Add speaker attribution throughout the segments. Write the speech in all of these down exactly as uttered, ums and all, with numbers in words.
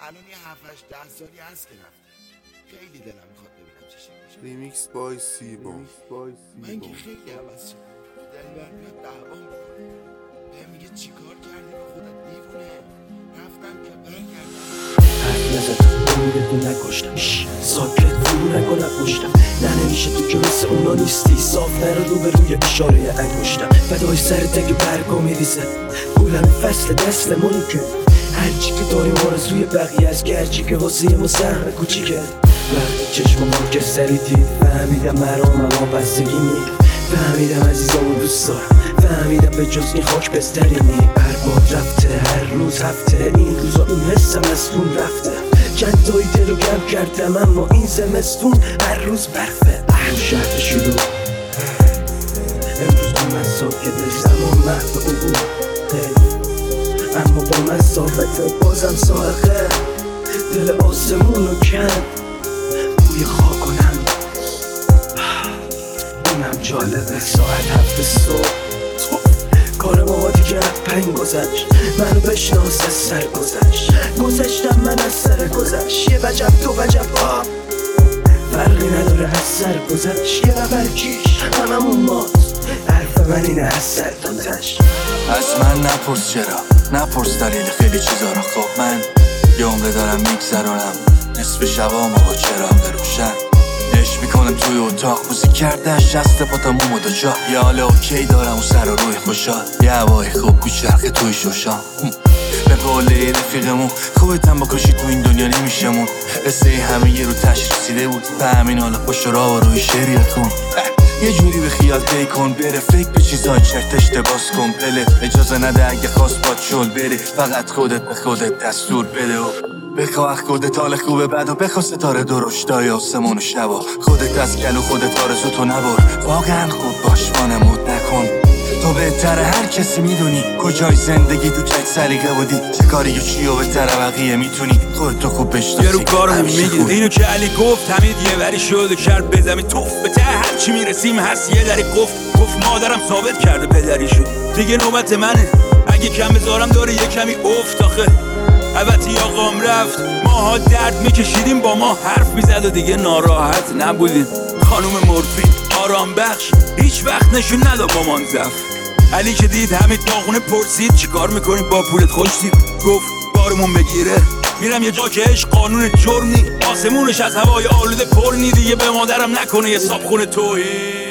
Speaker 1: الان یه هفت هشت ده سالی هست که رفته. خیلی دلم میخواد ببینم چه شکلی.
Speaker 2: ریمیکس بای سیبا.
Speaker 1: من که خیلی عوض شدم. دلبر میاد دعوام میکنه، بهم میگه چیکار کردی به خودت دیوونه. رفتم که برگردم
Speaker 3: حرف نزدم امیدتو نکشتم، ساکت فرو نکن نپشتم. نه نمیشه تو که مثل اونا نیستی، صاف نرو رو به روی اشاره انگشتم. فدای سرت اگه برگا میریزه گلم فصل دستمونو که هرچی که داریم آرزوی بقیه از گرچی که واسه ما سهم کوچیکه. وقتی چشم ما که سری دید فهمیدم مرام اما بستگی نید. فهمیدم عزیزامو دوست دارم، فهمیدم به جز این خاک بستری نی. هر باد رفته هر روز هفته، این روزا این حسم از تون رفته. چند تایی دلو گم کردم اما این زمستون هر روز برفه. تو شهر شروع امروز تو من ساکته، زمان محو عبور اما با مسافت بازم سائقه. دل آسمونو کند بوی خاک کنم. اونم جالبه ساعت هفت صبح کار ما دیگه پنگ گذشت. منو بشناس از سر گذشت، گذشتم من از سر گذشت. یه وجب دو وجب آب فرقی نداره از سر گذشت. یه نفر کیش هممون ماست، حرف من اینه از سر دادش.
Speaker 4: از من نپرس چرا، نپرس دلیل خیلی چیزا رو. خب من یه عمره دارم میگذرانم، نصف شبام با چراغ روشن. عشق میکنم توی اتاق موزیک کردش شست پاتمومو دو جا. یه حال اوکی دارم و سر و روی خوشحال، یه هوای خوب میچرخه توی شوشان. به قوله رفیقمون خودتم با کاشی تو این دنیا نمیشمون. قصه همه یه رو تش رسیده بود، به همین حالا پشت را و روی شعریت کن. یه جوری به خیال پی کن بره، فکر به چیزای چرتش باز کن پله. اجازه نده اگه خواست باد شل بره، فقط خودت به خودت دستور بده و بخواه خودت حال خوبه بد و بخواه ستاره درشتای آسمون و شبا. خودت از گل و خودت آرزوتو نبر، واقعا خوب باش وانمود نکن. تو بهتر هر کسی میدونی کجای زندگی تو چه سلیقه بودی، چه کاری و چی و بهتر بقیه میتونی خودتو خوب بشناسی.
Speaker 5: یه رو کارمون میگیریم اینو که علی گفت همین یه وری شده کرد به زمین توف. به ته هرچی میرسیم هست یه دری گفت گفت مادرم ثابت کرده پدری شد. دیگه نوبت منه اگه کم بذارم داره یه کمی افت. آخه البته آقام رفت ماها درد میکشیدیم، با ما حرف میزد و دیگه ناراحت نبودیم. خانوم مورفین آرام بخش هیچ وقت نشون نداد مامان زفت. علی که دید همین باغونه پرسید چیکار میکنیم با پولت خوشتیم. گفت بارمون بگیره میرم یه جا که عشق قانون جرم نی. آسمونش از هوای آلوده پر نی. دیگه به مادرم نکنه یه صابخونه توهین.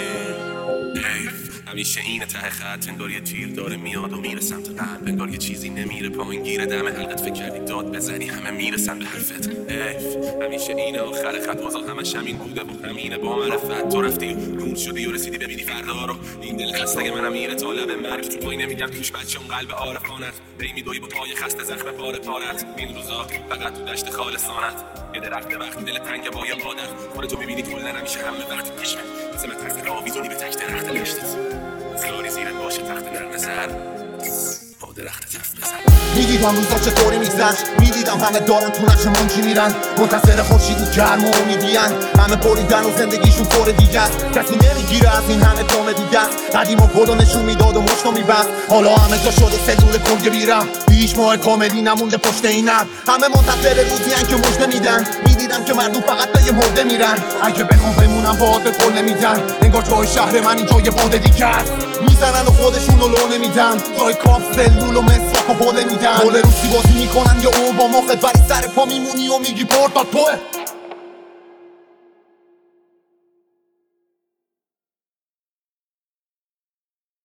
Speaker 6: همیشه اینه ته خط انگار یه تیر داره میاد و میره سمت قلب. انگار یه چیزی نمیره پایین گیره دم حلقت. فکر کردی داد بزنی همه میرسن به حرفت. ایف همیشه اینه آخر خط واسه همش همین بوده و همینه با معرفت. تو رفتی روز شدی و رسیدی ببینی فردا رو. این دل خسته منم میره تا لب مرگ. تو پای نمیگم توش بچه‌م قلب عارفانت. پی میدوی با پای خسته زخم پاره پارت. این روزا فقط تو دشت خالصانت. یه درخت وقتی دل تنگ با یه آدم خودتو میبینی کلا نمیشه همه وقتی پیش مثل من ترس آویزونی به تک درخت لشتت. خیاری زیرت باشه تخت نرم سر با درخت تفت بزن.
Speaker 7: میدیدم روزا چطوری میگذشت، میدیدم همه دارن تو نقش منچی میرن. منتظر خورشید گرم و امیدین، همه بریدن و زندگیشون طور دیگه است. کسی نمیگیره از این همه کمدی است. قدیما گلو نشون میداد و مشتو میبست، حالا همه جا شده سلول کلگه بیرم. هیچ ماه کمدی نمونده پشت اینم. همه منتظر روزی که مژده میدن. میدیدم که مردم فقط به یه مرده میرن. اگه بخوام بمونم باهات به قول نمیدن. انگار جای شهر من اینجا یه باده دیگه است. میزنن و خودشونو لو نمیدن. جای کاف سلول و مسواک و بوله میدن. گل روسی بازی میکنن یا اوباما خدبری سر پا میمونی و میگی پورتا توه.